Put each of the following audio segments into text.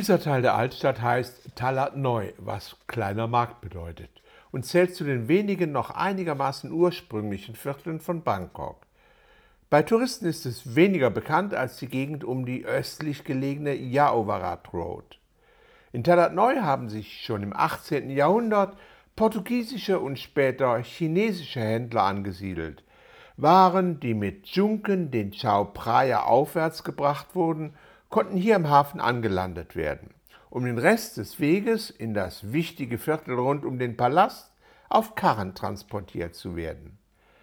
Dieser Teil der Altstadt heißt Talat Neu, was kleiner Markt bedeutet, und zählt zu den wenigen noch einigermaßen ursprünglichen Vierteln von Bangkok. Bei Touristen ist es weniger bekannt als die Gegend um die östlich gelegene Yaowarat Road. In Talat Neu haben sich schon im 18. Jahrhundert portugiesische und später chinesische Händler angesiedelt. Waren, die mit Junken den Chao Phraya aufwärts gebracht wurden, konnten hier im Hafen angelandet werden, um den Rest des Weges in das wichtige Viertel rund um den Palast auf Karren transportiert zu werden.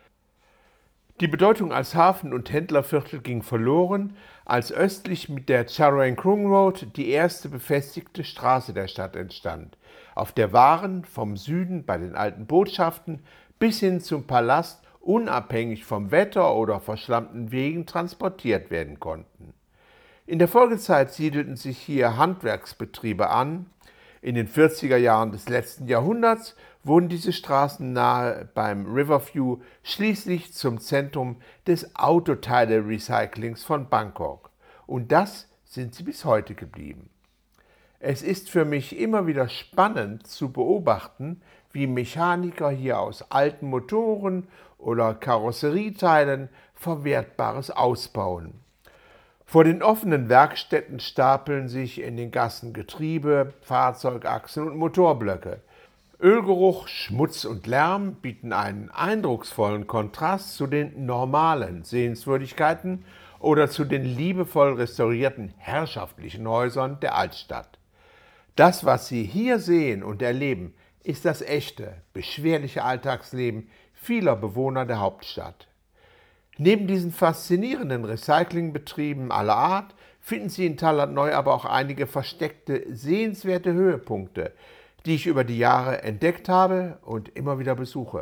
Die Bedeutung als Hafen- und Händlerviertel ging verloren, als östlich mit der Charoen Krung Road die erste befestigte Straße der Stadt entstand, auf der Waren vom Süden bei den alten Botschaften bis hin zum Palast unabhängig vom Wetter oder verschlammten Wegen transportiert werden konnten. In der Folgezeit siedelten sich hier Handwerksbetriebe an. In den 40er Jahren des letzten Jahrhunderts wurden diese Straßen nahe beim Riverview schließlich zum Zentrum des Autoteile-Recyclings von Bangkok. Und das sind sie bis heute geblieben. Es ist für mich immer wieder spannend zu beobachten, wie Mechaniker hier aus alten Motoren oder Karosserieteilen Verwertbares ausbauen. Vor den offenen Werkstätten stapeln sich in den Gassen Getriebe, Fahrzeugachsen und Motorblöcke. Ölgeruch, Schmutz und Lärm bieten einen eindrucksvollen Kontrast zu den normalen Sehenswürdigkeiten oder zu den liebevoll restaurierten herrschaftlichen Häusern der Altstadt. Das, was Sie hier sehen und erleben, ist das echte, beschwerliche Alltagsleben vieler Bewohner der Hauptstadt. Neben diesen faszinierenden Recyclingbetrieben aller Art finden Sie in Talat Neu aber auch einige versteckte, sehenswerte Höhepunkte, die ich über die Jahre entdeckt habe und immer wieder besuche.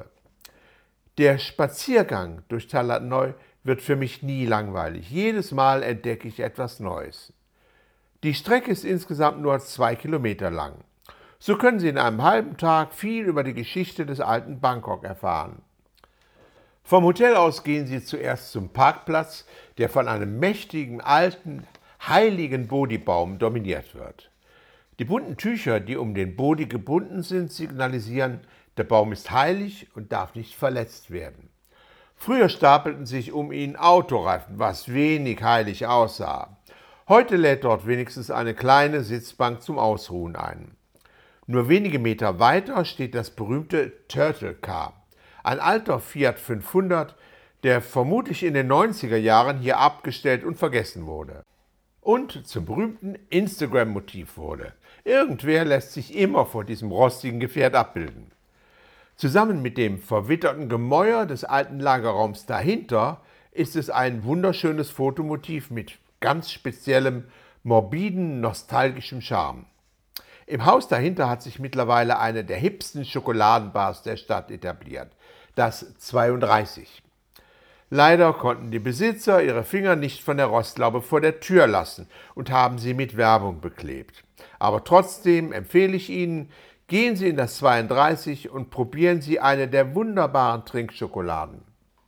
Der Spaziergang durch Talat Neu wird für mich nie langweilig. Jedes Mal entdecke ich etwas Neues. Die Strecke ist insgesamt nur 2 Kilometer lang. So können Sie in einem halben Tag viel über die Geschichte des alten Bangkok erfahren. Vom Hotel aus gehen Sie zuerst zum Parkplatz, der von einem mächtigen, alten, heiligen Bodhi-Baum dominiert wird. Die bunten Tücher, die um den Bodhi gebunden sind, signalisieren, der Baum ist heilig und darf nicht verletzt werden. Früher stapelten sich um ihn Autoreifen, was wenig heilig aussah. Heute lädt dort wenigstens eine kleine Sitzbank zum Ausruhen ein. Nur wenige Meter weiter steht das berühmte Turtle Car, ein alter Fiat 500, der vermutlich in den 90er Jahren hier abgestellt und vergessen wurde. Und zum berühmten Instagram-Motiv wurde. Irgendwer lässt sich immer vor diesem rostigen Gefährt abbilden. Zusammen mit dem verwitterten Gemäuer des alten Lagerraums dahinter ist es ein wunderschönes Fotomotiv mit ganz speziellem, morbiden, nostalgischem Charme. Im Haus dahinter hat sich mittlerweile eine der hipsten Schokoladenbars der Stadt etabliert, das 32. Leider konnten die Besitzer ihre Finger nicht von der Rostlaube vor der Tür lassen und haben sie mit Werbung beklebt. Aber trotzdem empfehle ich Ihnen, gehen Sie in das 32 und probieren Sie eine der wunderbaren Trinkschokoladen.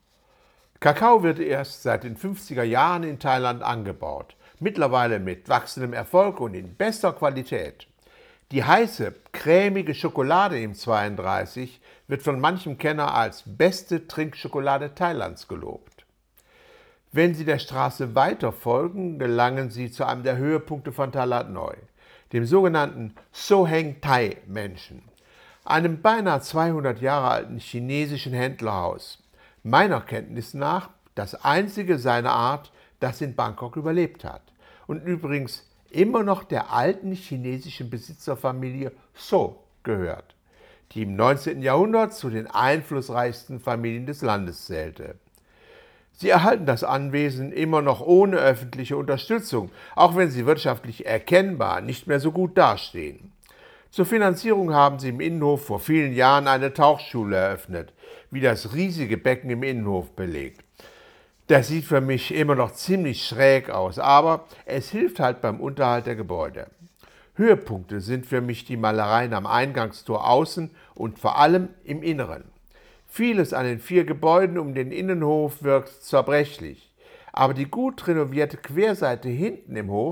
Kakao wird erst seit den 50er Jahren in Thailand angebaut, mittlerweile mit wachsendem Erfolg und in bester Qualität. Die heiße, cremige Schokolade im 32 wird von manchem Kenner als beste Trinkschokolade Thailands gelobt. Wenn Sie der Straße weiter folgen, gelangen Sie zu einem der Höhepunkte von Talat Neu, dem sogenannten Soheng Thai Mansion, einem beinahe 200 Jahre alten chinesischen Händlerhaus, meiner Kenntnis nach das einzige seiner Art, das in Bangkok überlebt hat und übrigens immer noch der alten chinesischen Besitzerfamilie So gehört, die im 19. Jahrhundert zu den einflussreichsten Familien des Landes zählte. Sie erhalten das Anwesen immer noch ohne öffentliche Unterstützung, auch wenn sie wirtschaftlich erkennbar nicht mehr so gut dastehen. Zur Finanzierung haben sie im Innenhof vor vielen Jahren eine Tauchschule eröffnet, wie das riesige Becken im Innenhof belegt. Das sieht für mich immer noch ziemlich schräg aus, aber es hilft halt beim Unterhalt der Gebäude. Höhepunkte sind für mich die Malereien am Eingangstor außen und vor allem im Inneren. Vieles an den 4 Gebäuden um den Innenhof wirkt zerbrechlich, aber die gut renovierte Querseite hinten im Hof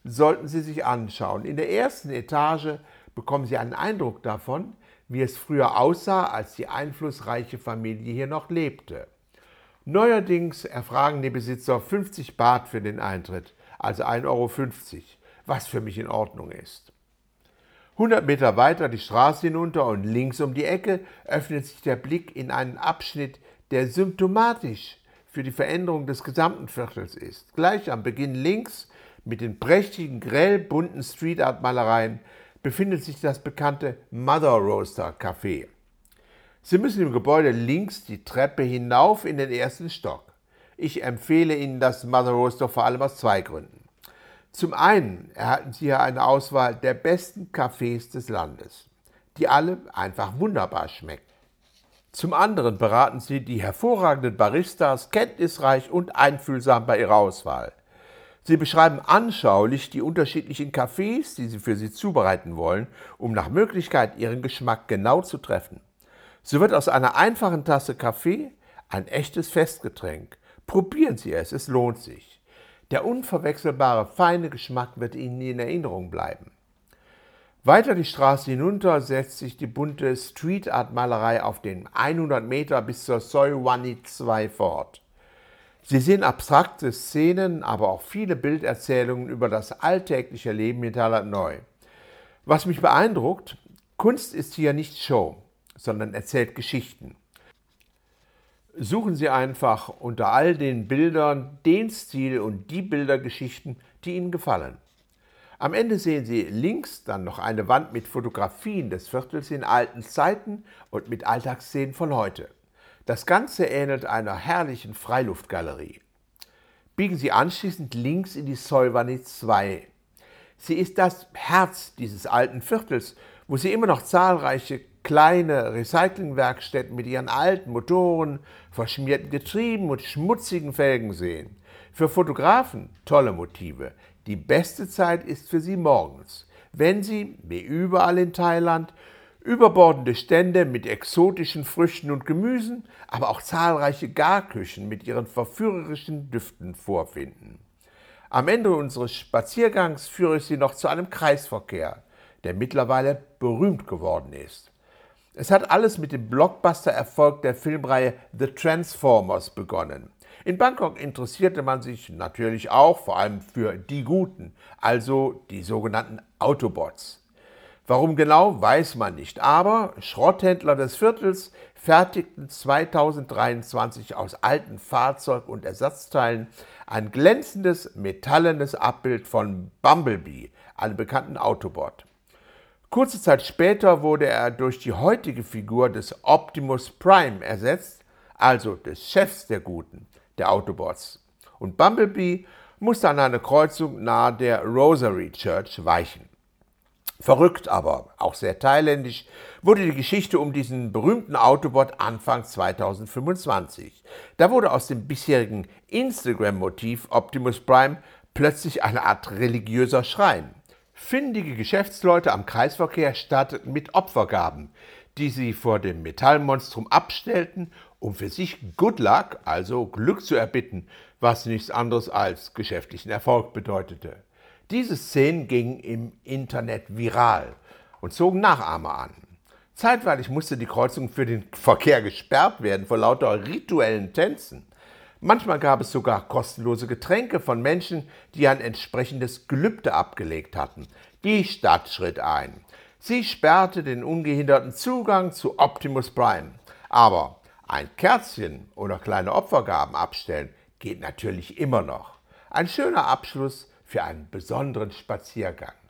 sollten Sie sich anschauen. In der ersten Etage bekommen Sie einen Eindruck davon, wie es früher aussah, als die einflussreiche Familie hier noch lebte. Neuerdings erfragen die Besitzer 50 Baht für den Eintritt, also 1,50 €, was für mich in Ordnung ist. 100 Meter weiter die Straße hinunter und links um die Ecke öffnet sich der Blick in einen Abschnitt, der symptomatisch für die Veränderung des gesamten Viertels ist. Gleich am Beginn links mit den prächtigen, grell bunten Street-Art-Malereien befindet sich das bekannte Mother Roaster Café. Sie müssen im Gebäude links die Treppe hinauf in den ersten Stock. Ich empfehle Ihnen das Mother Roaster vor allem aus 2 Gründen. Zum einen erhalten Sie hier eine Auswahl der besten Cafés des Landes, die alle einfach wunderbar schmecken. Zum anderen beraten Sie die hervorragenden Baristas kenntnisreich und einfühlsam bei ihrer Auswahl. Sie beschreiben anschaulich die unterschiedlichen Cafés, die Sie für Sie zubereiten wollen, um nach Möglichkeit Ihren Geschmack genau zu treffen. So wird aus einer einfachen Tasse Kaffee ein echtes Festgetränk. Probieren Sie es, es lohnt sich. Der unverwechselbare, feine Geschmack wird Ihnen in Erinnerung bleiben. Weiter die Straße hinunter setzt sich die bunte Street-Art-Malerei auf den 100 Meter bis zur Soi Wanit 2 fort. Sie sehen abstrakte Szenen, aber auch viele Bilderzählungen über das alltägliche Leben in Talat Neu. Was mich beeindruckt, Kunst ist hier nicht Show, sondern erzählt Geschichten. Suchen Sie einfach unter all den Bildern den Stil und die Bildergeschichten, die Ihnen gefallen. Am Ende sehen Sie links dann noch eine Wand mit Fotografien des Viertels in alten Zeiten und mit Alltagsszenen von heute. Das Ganze ähnelt einer herrlichen Freiluftgalerie. Biegen Sie anschließend links in die Soi Wanit 2. Sie ist das Herz dieses alten Viertels, wo Sie immer noch zahlreiche kleine Recyclingwerkstätten mit ihren alten Motoren, verschmierten Getrieben und schmutzigen Felgen sehen. Für Fotografen tolle Motive. Die beste Zeit ist für sie morgens, wenn sie, wie überall in Thailand, überbordende Stände mit exotischen Früchten und Gemüsen, aber auch zahlreiche Garküchen mit ihren verführerischen Düften vorfinden. Am Ende unseres Spaziergangs führe ich Sie noch zu einem Kreisverkehr, der mittlerweile berühmt geworden ist. Es hat alles mit dem Blockbuster-Erfolg der Filmreihe The Transformers begonnen. In Bangkok interessierte man sich natürlich auch vor allem für die Guten, also die sogenannten Autobots. Warum genau, weiß man nicht, aber Schrotthändler des Viertels fertigten 2023 aus alten Fahrzeug- und Ersatzteilen ein glänzendes, metallenes Abbild von Bumblebee, einem bekannten Autobot. Kurze Zeit später wurde er durch die heutige Figur des Optimus Prime ersetzt, also des Chefs der Guten, der Autobots. Und Bumblebee musste an eine Kreuzung nahe der Rosary Church weichen. Verrückt, aber auch sehr thailändisch wurde die Geschichte um diesen berühmten Autobot Anfang 2025. Da wurde aus dem bisherigen Instagram-Motiv Optimus Prime plötzlich eine Art religiöser Schrein. Findige Geschäftsleute am Kreisverkehr starteten mit Opfergaben, die sie vor dem Metallmonstrum abstellten, um für sich Good Luck, also Glück zu erbitten, was nichts anderes als geschäftlichen Erfolg bedeutete. Diese Szenen gingen im Internet viral und zogen Nachahmer an. Zeitweilig musste die Kreuzung für den Verkehr gesperrt werden vor lauter rituellen Tänzen. Manchmal gab es sogar kostenlose Getränke von Menschen, die ein entsprechendes Gelübde abgelegt hatten. Die Stadt schritt ein. Sie sperrte den ungehinderten Zugang zu Optimus Prime. Aber ein Kerzchen oder kleine Opfergaben abstellen geht natürlich immer noch. Ein schöner Abschluss für einen besonderen Spaziergang.